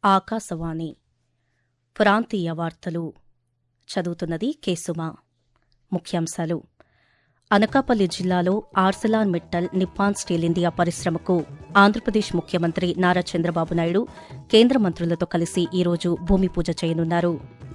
ఆకాశవాణి ప్రాంతీయ వార్తలు చదువుతున్నది కేసుమ. ముఖ్యాంశాలు: అనకాపల్లి జిల్లాలో Arcelor Mittal Nippon Steel India పరిశ్రమకు ఆంధ్రప్రదేశ్ ముఖ్యమంత్రి నారా చంద్రబాబు నాయుడు కేంద్ర మంత్రులతో కలిసి ఈరోజు భూమి పూజ చేయనున్నారు.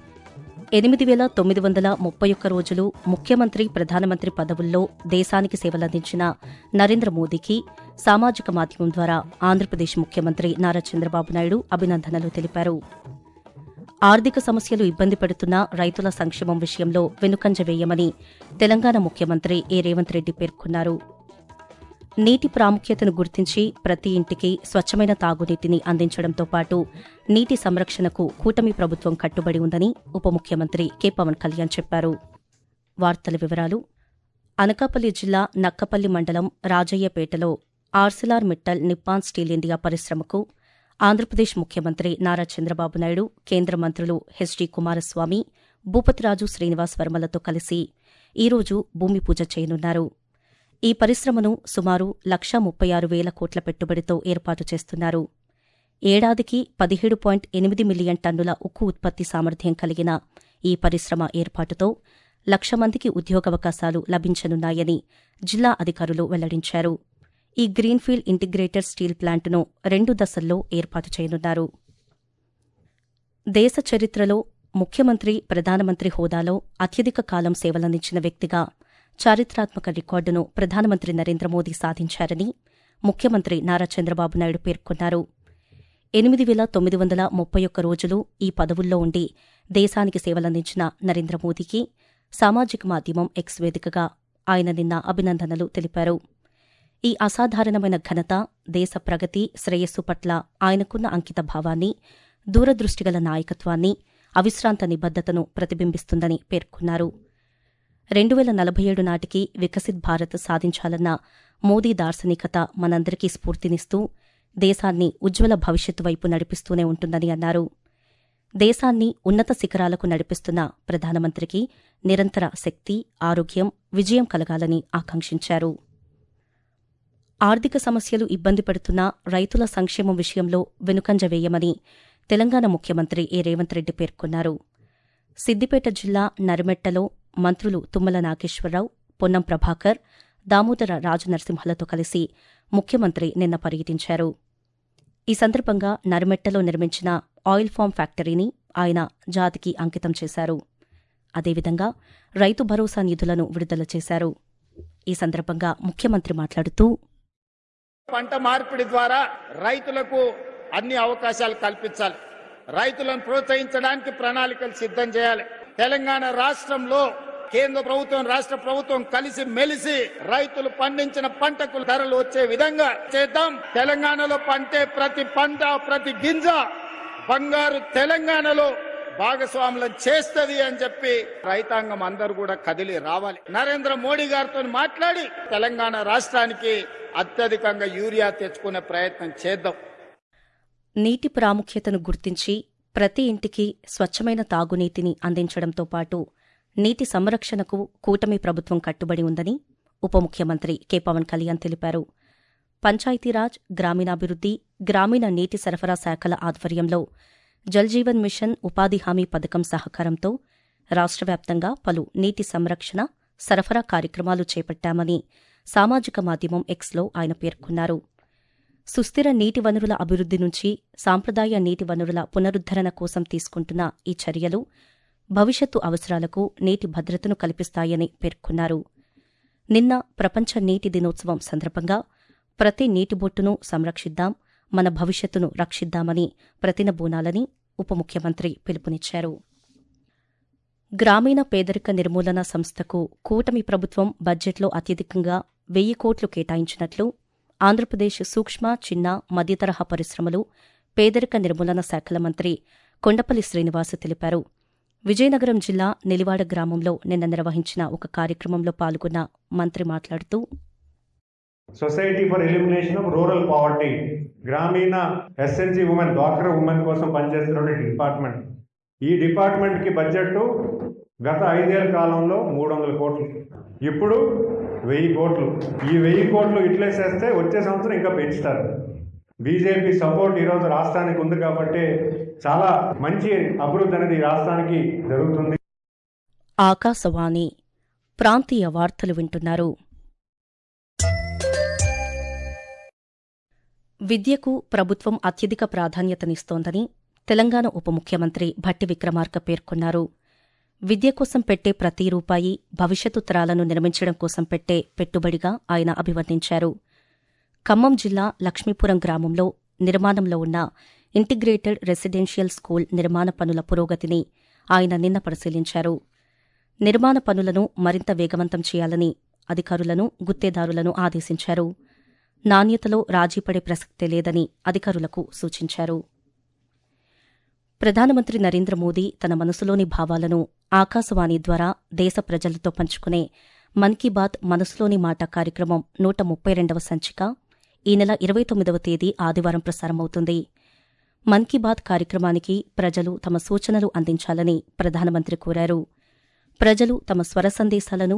8,931 రోజులు ముఖ్యమంత్రి, ప్రధానమంత్రి పదవుల్లో దేశానికి సేవలందించిన నరేంద్ర మోదీకి సామాజిక మాధ్యమం ద్వారా ఆంధ్రప్రదేశ్ ముఖ్యమంత్రి నారా చంద్రబాబు నాయుడు అభినందనలు తెలిపారు. ఆర్థిక సమస్యలు ఇబ్బంది పెడుతున్న రైతుల సంక్షేమం విషయంలో వెనుకంజ వేయమని తెలంగాణ ముఖ్యమంత్రి రేవంత్ రెడ్డి పేర్కొన్నారు. నీటి ప్రాముఖ్యతను గుర్తించి ప్రతి ఇంటికి స్వచ్ఛమైన తాగునీటిని అందించడంతో పాటు నీటి సంరక్షణకు కూటమి ప్రభుత్వం కట్టుబడి ఉందని ఉప ముఖ్యమంత్రి పవన్ కళ్యాణ్ చెప్పారు. వార్తల వివరాలు: అనకాపల్లి జిల్లా నక్కపల్లి మండలం రాజయ్యపేటలో Arcelor Mittal Nippon Steel India పరిశ్రమకు ఆంధ్రప్రదేశ్ ముఖ్యమంత్రి నారా చంద్రబాబు నాయుడు, కేంద్ర మంత్రులు హెచ్డి కుమారస్వామి, భూపతిరాజు శ్రీనివాస్ వర్మలతో కలిసి ఈరోజు భూమి పూజ చేయనున్నారు. ఈ పరిశ్రమను సుమారు 1,36,000 కోట్ల పెట్టుబడితో ఏర్పాటు చేస్తున్నారు. ఏడాదికి 17.8 మిలియన్ టన్నుల ఉక్కు ఉత్పత్తి సామర్థ్యం కలిగిన ఈ పరిశ్రమ ఏర్పాటుతో 1,00,000 మందికి ఉద్యోగావకాశాలు లభించనున్నాయని జిల్లా అధికారులు వెల్లడించారు. ఈ గ్రీన్ఫీల్డ్ ఇంటిగ్రేటెడ్ స్టీల్ ప్లాంటును 2 దశల్లో ఏర్పాటు చేయనున్నారు. దేశ చరిత్రలో ముఖ్యమంత్రి, ప్రధానమంత్రి హోదాలో అత్యధిక కాలం సేవలందించిన వ్యక్తిగా చారిత్రాత్మక రికార్డును ప్రధానమంత్రి నరేంద్ర మోదీ సాధించారని ముఖ్యమంత్రి నారా చంద్రబాబు నాయుడు పేర్కొన్నారు. 8,931 రోజులు ఈ పదవుల్లో ఉండి దేశానికి సేవలందించిన నరేంద్ర మోదీకి సామాజిక మాధ్యమం ఎక్స్ వేదికగా ఆయన నిన్న అభినందనలు తెలిపారు. ఈ అసాధారణమైన ఘనత దేశ ప్రగతి, శ్రేయస్సు పట్ల ఆయనకున్న అంకిత భావాన్ని, దూరదృష్టిగల నాయకత్వాన్ని, అవిశ్రాంత నిబద్దతను ప్రతిబింబిస్తుందని పేర్కొన్నారు. 2047 నాటికి వికసిత్ భారత్ సాధించాలన్న మోదీ దార్శనికత మనందరికీ స్ఫూర్తినిస్తూ దేశాన్ని ఉజ్వల భవిష్యత్తు వైపు నడిపిస్తూనే ఉంటుందని అన్నారు. దేశాన్ని ఉన్నత శిఖరాలకు నడిపిస్తున్న ప్రధానమంత్రికి నిరంతర శక్తి, ఆరోగ్యం, విజయం కలగాలని ఆకాంక్షించారు. ఆర్థిక సమస్యలు ఇబ్బంది పెడుతున్న రైతుల సంక్షేమం విషయంలో వెనుకంజ వేయమని తెలంగాణ ముఖ్యమంత్రి రేవంత్ రెడ్డి పేర్కొన్నారు. సిద్దిపేట జిల్లా నరిమెట్టలో మంత్రులు తుమ్మల నాగేశ్వరరావు, పొన్నం ప్రభాకర్, దామోదర రాజనరసింహలతో కలిసి ముఖ్యమంత్రి నిన్న పర్యటించారు. ఈ సందర్భంగా నరిమెట్టలో నిర్మించిన ఆయిల్ ఫామ్ ఫ్యాక్టరీని ఆయన జాతికి అంకితం చేశారు. అదేవిధంగా రైతు భరోసా నిధులను విడుదల చేశారు. ఈ సందర్భంగా ముఖ్యమంత్రి మాట్లాడుతూ, పంట మార్పిడి ద్వారా రైతులకు అన్ని అవకాశాలు కల్పించాలి. రైతులను ప్రోత్సహించడానికి ప్రణాళికలు సిద్ధం చేయాలి. తెలంగాణ రాష్ట్రంలో కేంద్ర ప్రభుత్వం, రాష్ట్ర ప్రభుత్వం కలిసి మెలిసి రైతులు పండించిన పంటకు ధరలు వచ్చే విధంగా చేద్దాం. తెలంగాణలో పంటే ప్రతి పంట, ప్రతి గింజ బంగారు తెలంగాణలో భాగస్వాములను చేస్తుంది అని చెప్పి రైతాంగం అందరూ కూడా కదిలి రావాలి. నరేంద్ర మోడీ గారితో మాట్లాడి తెలంగాణ రాష్ట్రానికి అత్యధికంగా యూరియా తెచ్చుకునే ప్రయత్నం చేద్దాం. నీటి ప్రాముఖ్యతను గుర్తించి ప్రతి ఇంటికి స్వచ్ఛమైన తాగునీటిని అందించడంతో పాటు నీటి సంరక్షణకు కూటమి ప్రభుత్వం కట్టుబడి ఉందని ఉప ముఖ్యమంత్రి పవన్ కళ్యాణ్ తెలిపారు. పంచాయతీరాజ్, గ్రామీణాభివృద్ది, గ్రామీణ నీటి సరఫరా శాఖల ఆధ్వర్యంలో జల్జీవన్ మిషన్, ఉపాధి హామీ పథకం సహకారంతో రాష్ట్ర వ్యాప్తంగా పలు నీటి సంరక్షణ, సరఫరా కార్యక్రమాలు చేపట్టామని సామాజిక మాధ్యమం ఎక్స్లో ఆయన పేర్కొన్నారు. సుస్థిర నీటి వనరుల అభివృద్ది నుంచి సాంప్రదాయ నీటి వనరుల పునరుద్దరణ కోసం తీసుకుంటున్న ఈ చర్యలు భవిష్యత్తు అవసరాలకు నీటి భద్రతను కల్పిస్తాయని పేర్కొన్నారు. నిన్న ప్రపంచ నీటి దినోత్సవం సందర్భంగా ప్రతి నీటి బొట్టును సంరక్షిద్దాం, మన భవిష్యత్తును రక్షిద్దామని ప్రతినబూనాలని ఉప ముఖ్యమంత్రి పిలుపునిచ్చారు. గ్రామీణ పేదరిక నిర్మూలన సంస్థకు కూటమి ప్రభుత్వం బడ్జెట్లో అత్యధికంగా 1,000 కోట్లు కేటాయించినట్లు ఆంధ్రప్రదేశ్ సూక్ష్మ, చిన్న, మధ్యతరహా పరిశ్రమలు, పేదరిక నిర్మూలన శాఖల మంత్రి కొండపల్లి శ్రీనివాస్ తెలిపారు. విజయనగరం జిల్లా నెలివాడ గ్రామంలో నిన్న నిర్వహించిన ఒక కార్యక్రమంలో పాల్గొన్న మంత్రి మాట్లాడుతూ, society for elimination of rural poverty, గ్రామీణ ఎస్ఎన్జీ ఉమెన్, డ్వాక్రా ఉమెన్ కోసం పనిచేస్తున్న డిపార్ట్మెంట్. ఈ డిపార్ట్మెంట్కి బడ్జెట్ గత 5 ఏళ్ల కాలంలో 300 కోట్లు, ఇప్పుడు 1000 కోట్లు. ఈ 1000 కోట్లు ఇట్లేసేస్తే వచ్చే సంవత్సరం ఇంకా పెంచుతారు. బీజేపీ సపోర్ట్ ఈరోజు రాష్ట్రానికి ఉంది కాబట్టి చాలా మంచి అభివృద్ధి అనేది ఈ రాష్ట్రానికి జరుగుతుంది. ఆకాశవాణి ప్రాంతీయ వార్తలు వింటున్నారు. విద్యకు ప్రభుత్వం అత్యధిక ప్రాధాన్యతనిస్తోందని తెలంగాణ ఉప ముఖ్యమంత్రి భట్టి విక్రమార్క పేర్కొన్నారు. విద్య కోసం పెట్టే ప్రతి రూపాయి భవిష్యత్తు తరాలను నిర్మించడం కోసం పెట్టే పెట్టుబడిగా ఆయన అభివర్ణించారు. ఖమ్మం జిల్లా లక్ష్మీపురం గ్రామంలో నిర్మాణంలో ఉన్న ఇంటిగ్రేటెడ్ రెసిడెన్షియల్ స్కూల్ నిర్మాణ పనుల పురోగతిని ఆయన నిన్న పరిశీలించారు. నిర్మాణ పనులను మరింత వేగవంతం చేయాలని అధికారులను, గుత్తేదారులను ఆదేశించారు. నాణ్యతలో రాజీపడే ప్రసక్తే లేదని అధికారులకు సూచించారు. ప్రధానమంత్రి నరేంద్ర మోదీ తన మనసులోని భావాలను ఆకాశవాణి ద్వారా దేశ ప్రజలతో పంచుకునే మన్ కీ బాత్ మనసులోని మాట కార్యక్రమం 132వ సంచిక ఈ నెల 29వ తేదీ ఆదివారం ప్రసారమవుతుంది. మన్ కీ బాత్ కార్యక్రమానికి ప్రజలు తమ సూచనలు అందించాలని ప్రధానమంత్రి కోరారు. ప్రజలు తమ స్వర సందేశాలను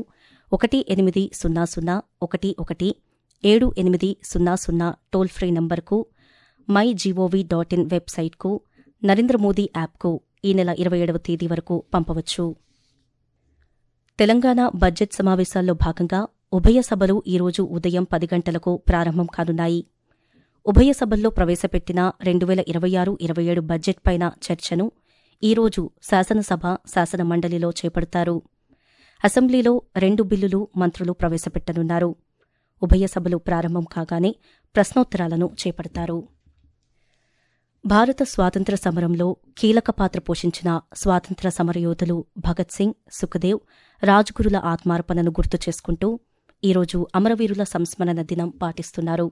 18001178000 టోల్ ఫ్రీ నంబర్కు, mygov.in వెబ్సైట్కు, నరేంద్ర మోదీ యాప్కు ఈ నెల 27వ తేదీ వరకు పంపవచ్చు. తెలంగాణ బడ్జెట్ సమావేశాల్లో భాగంగా ఉభయ సభలు ఈరోజు ఉదయం 10 గంటలకు ప్రారంభం కానున్నాయి. ఉభయ సభల్లో ప్రవేశపెట్టిన 2026-27 బడ్జెట్ పైన చర్చను ఈరోజు శాసనసభ, శాసనమండలిలో చేపడతారు. అసెంబ్లీలో 2 బిల్లులు మంత్రులు ప్రవేశపెట్టనున్నారు. ఉభయ సభలు ప్రారంభం కాగానే ప్రశ్నోత్తరాలను చేపడతారు. భారత స్వాతంత్ర్య సమరంలో కీలక పాత్ర పోషించిన స్వాతంత్ర్య సమరయోధులు భగత్ సింగ్, సుఖదేవ్, రాజ్గురుల ఆత్మార్పణను గుర్తు చేసుకుంటూ ఈరోజు అమరవీరుల సంస్మరణ దినం పాటిస్తున్నారు.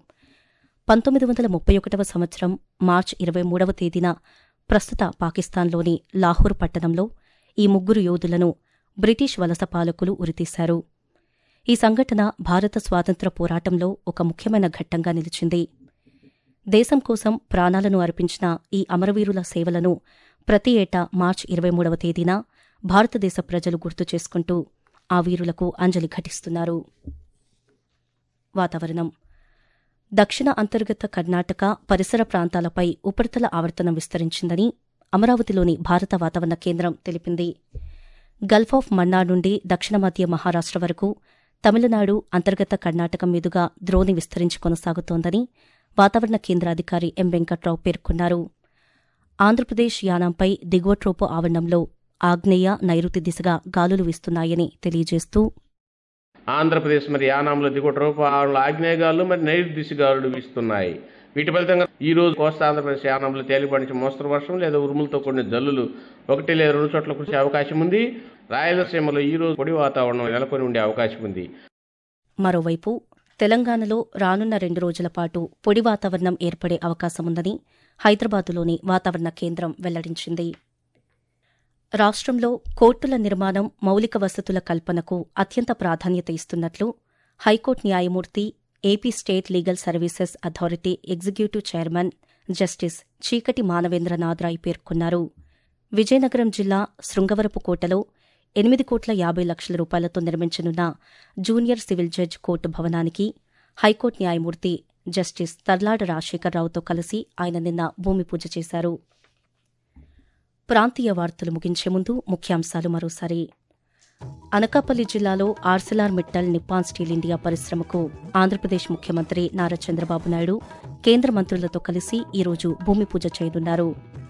1931వ సంవత్సరం మార్చి 23వ తేదీన ప్రస్తుత పాకిస్తాన్లోని లాహోర్ పట్టణంలో ఈ ముగ్గురు యోధులను బ్రిటిష్ వలస పాలకులు ఉరితీశారు. ఈ సంఘటన భారత స్వాతంత్ర్య పోరాటంలో ఒక ముఖ్యమైన ఘట్టంగా నిలిచింది. దేశం కోసం ప్రాణాలను అర్పించిన ఈ అమరవీరుల సేవలను ప్రతి ఏటా మార్చి 23వ తేదీన భారతదేశ ప్రజలు గుర్తు చేసుకుంటూ ఆ వీరులకు అంజలి ఘటిస్తున్నారు. వాతావరణం. దక్షిణ అంతర్గత కర్ణాటక పరిసర ప్రాంతాలపై ఉపరితల ఆవర్తనం విస్తరించిందని అమరావతిలోని భారత వాతావరణ కేంద్రం తెలిపింది. గల్ఫ్ ఆఫ్ మన్నార్ నుండి దక్షిణ మధ్య మహారాష్ట్ర వరకు తమిళనాడు, అంతర్గత కర్ణాటక మీదుగా ద్రోణి విస్తరించి కొనసాగుతోందని వాతావరణ కేంద్ర అధికారి ఎం వెంకట్రావు పేర్కొన్నారు. ఆంధ్రప్రదేశ్ యానాంపై దిగువ ట్రోపు ఆవరణంలో ఆగ్నేయ, నైరుతి దిశగా గాలులు వీస్తున్నాయని తెలియజేస్తూ ఆంధ్రప్రదేశ్ మరి యానాంలో దిగువ ట్రోపు ఆగ్నేయ గాలులు మరి నైరుతి దిశ గాలులు వీస్తున్నాయి. వీటి ఫలితంగా ఈ రోజు కోస్తా ఆంధ్రప్రదేశ్ యానాంలో తేలిపాటి నుంచి మోస్తరు వర్షం లేదా ఉరుములతో కూడిన జల్లులు 1 లేదా 2 చోట్ల కురిసే అవకాశం ఉంది. రాయలసీమలో ఈ రోజు పొడి వాతావరణం నెలకొని ఉండే అవకాశం ఉంది. మరోవైపు తెలంగాణలో రానున్న 2 రోజుల పాటు పొడి వాతావరణం ఏర్పడే అవకాశముందని హైదరాబాదులోని వాతావరణ కేంద్రం వెల్లడించింది. రాష్ట్రంలో కోర్టుల నిర్మాణం, మౌలిక వసతుల కల్పనకు అత్యంత ప్రాధాన్యత ఇస్తున్నట్లు హైకోర్టు న్యాయమూర్తి, AP state legal services authority executive chairman justice Cheekati Manavendranath Roy పేర్కొన్నారు. విజయనగరం జిల్లా శృంగవరపుకోటలో 8,50,00,000 రూపాయలతో నిర్మించనున్న జూనియర్ సివిల్ జడ్జ్ కోర్టు భవనానికి హైకోర్టు న్యాయమూర్తి జస్టిస్ తర్లాడ రాజశేఖరరావుతో కలిసి ఆయన నిన్న భూమి పూజ చేశారు. ప్రాంతీయ వార్తలు ముగించే ముందు ముఖ్యాంశాలు మరోసారి. అనకాపల్లి జిల్లాలో Arcelor Mittal Nippon Steel India పరిశ్రమకు ఆంధ్రప్రదేశ్ ముఖ్యమంత్రి నారా చంద్రబాబు నాయుడు కేంద్ర మంత్రులతో కలిసి ఈరోజు భూమి పూజ చేయనున్నారు.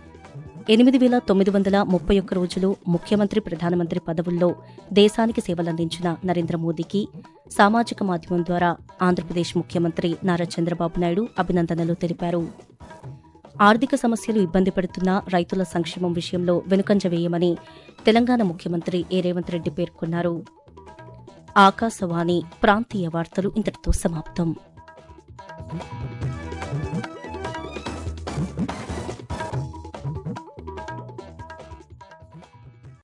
8,931 రోజులు ముఖ్యమంత్రి, ప్రధానమంత్రి పదవుల్లో దేశానికి సేవలందించిన నరేంద్ర మోదీకి సామాజిక మాధ్యమం ద్వారా ఆంధ్రప్రదేశ్ ముఖ్యమంత్రి నారా చంద్రబాబు నాయుడు అభినందనలు తెలిపారు. ఆర్థిక సమస్యలు ఇబ్బంది పెడుతున్న రైతుల సంక్షేమం విషయంలో వెనుకంజ వేయమని తెలంగాణ ముఖ్యమంత్రి ఏ రేవంత్ రెడ్డి పేర్కొన్నారు. ఆకాశవాణి ప్రాంతీయ వార్తలు ఇంతటితో సమాప్తం.